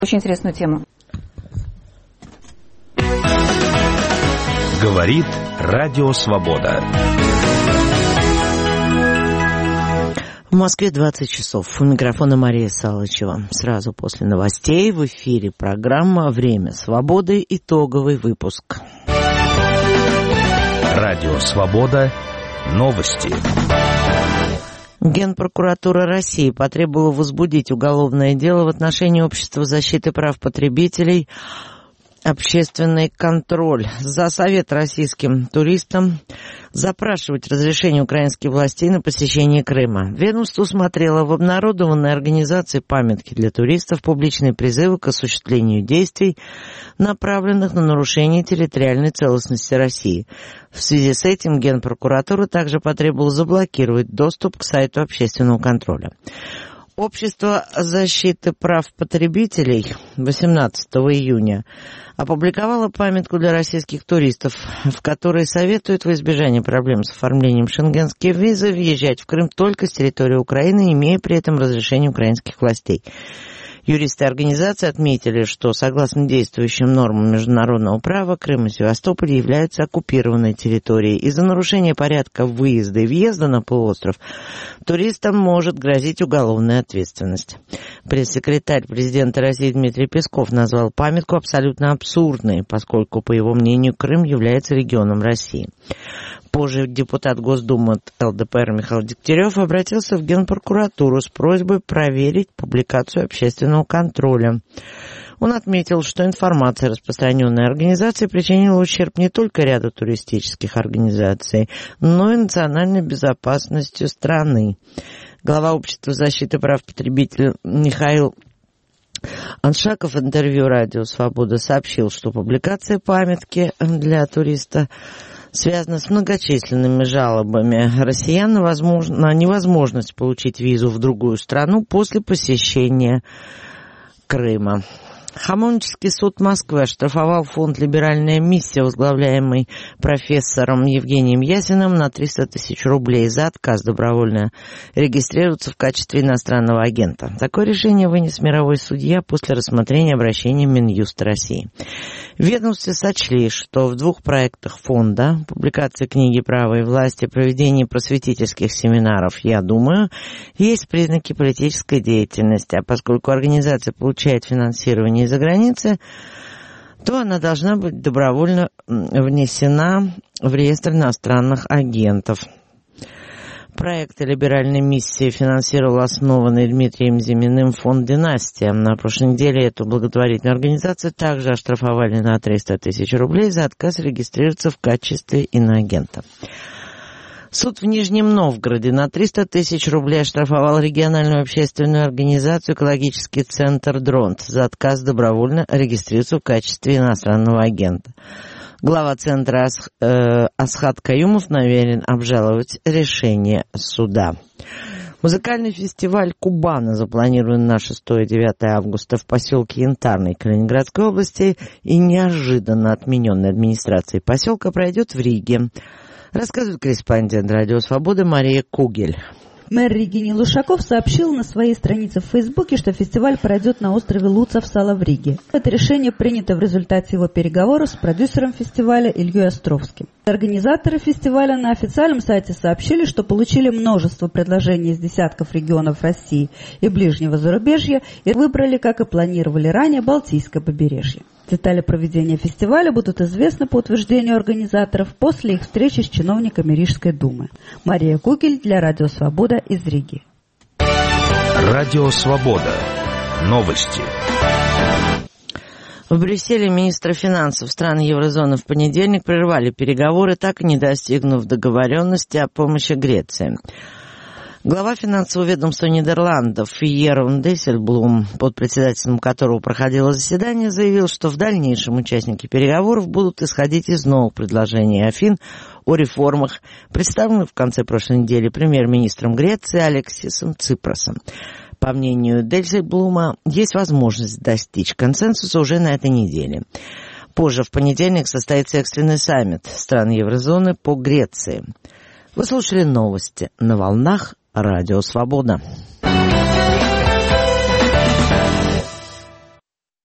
Очень интересную тему. Говорит Радио Свобода. В Москве 20 часов. У микрофона Мария Салычева. Сразу после новостей в эфире программа «Время свободы». Итоговый выпуск. Радио Свобода. Новости. Генпрокуратура России потребовала возбудить уголовное дело в отношении Общества защиты прав потребителей «Общественный контроль» за совет российским туристам запрашивать разрешение украинских властей на посещение Крыма. Ведомство усмотрело в обнародованной организации памятки для туристов публичные призывы к осуществлению действий, направленных на нарушение территориальной целостности России. В связи с этим Генпрокуратура также потребовала заблокировать доступ к сайту общественного контроля. Общество защиты прав потребителей 18 июня опубликовало памятку для российских туристов, в которой советуют во избежание проблем с оформлением шенгенских виз въезжать в Крым только с территории Украины, имея при этом разрешение украинских властей. Юристы организации отметили, что, согласно действующим нормам международного права, Крым и Севастополь являются оккупированной территорией. Из-за нарушения порядка выезда и въезда на полуостров туристам может грозить уголовная ответственность. Пресс-секретарь президента России Дмитрий Песков назвал памятку абсолютно абсурдной, поскольку, по его мнению, Крым является регионом России. Позже депутат Госдумы от ЛДПР Михаил Дегтярев обратился в Генпрокуратуру с просьбой проверить публикацию общественного контроля. Он отметил, что информация, распространенная организацией, причинила ущерб не только ряду туристических организаций, но и национальной безопасности страны. Глава Общества защиты прав потребителей Михаил Аншаков в интервью «Радио Свобода» сообщил, что публикация памятки для туриста связана с многочисленными жалобами россиян на невозможность получить визу в другую страну после посещения Крыма. Хамовнический суд Москвы оштрафовал фонд «Либеральная миссия», возглавляемый профессором Евгением Ясиным, на 300 тысяч рублей за отказ добровольно регистрироваться в качестве иностранного агента. Такое решение вынес мировой судья после рассмотрения обращения Минюста России. В ведомстве сочли, что в двух проектах фонда — публикации книги «Право и власть» и проведении просветительских семинаров «Я думаю» — есть признаки политической деятельности, а поскольку организация получает финансирование из-за границы, то она должна быть добровольно внесена в реестр иностранных агентов. Проекты «Либеральной миссии» финансировал основанный Дмитрием Зиминым фонд «Династия». На прошлой неделе эту благотворительную организацию также оштрафовали на 300 тысяч рублей за отказ регистрироваться в качестве иноагента. Суд в Нижнем Новгороде на 300 тысяч рублей оштрафовал региональную общественную организацию «Экологический центр Дронт» за отказ добровольно регистрироваться в качестве иностранного агента. Глава центра Асхат Каюмов намерен обжаловать решение суда. Музыкальный фестиваль «Кубана» запланирован на 6-9 августа в поселке Янтарный Калининградской области и неожиданно отмененной администрацией поселка пройдет в Риге. Рассказывает корреспондент «Радио Свобода» Мария Кугель. Мэр Риги Нил Ушаков сообщил на своей странице в Фейсбуке, что фестиваль пройдет на острове Луцавсала в Риге. Это решение принято в результате его переговоров с продюсером фестиваля Ильей Островским. Организаторы фестиваля на официальном сайте сообщили, что получили множество предложений из десятков регионов России и ближнего зарубежья и выбрали, как и планировали ранее, Балтийское побережье. Детали проведения фестиваля будут известны по утверждению организаторов после их встречи с чиновниками Рижской думы. Мария Кугель для Радио Свобода из Риги. Радио Свобода. Новости. В Брюсселе министры финансов стран еврозоны в понедельник прервали переговоры, так и не достигнув договоренности о помощи Греции. Глава финансового ведомства Нидерландов Ерон Дейсельблум, под председательством которого проходило заседание, заявил, что в дальнейшем участники переговоров будут исходить из новых предложений Афин о реформах, представленных в конце прошлой недели премьер-министром Греции Алексисом Ципросом. По мнению Дейсельблума, есть возможность достичь консенсуса уже на этой неделе. Позже, в понедельник, состоится экстренный саммит стран еврозоны по Греции. Вы слушали новости на волнах Радио Свобода.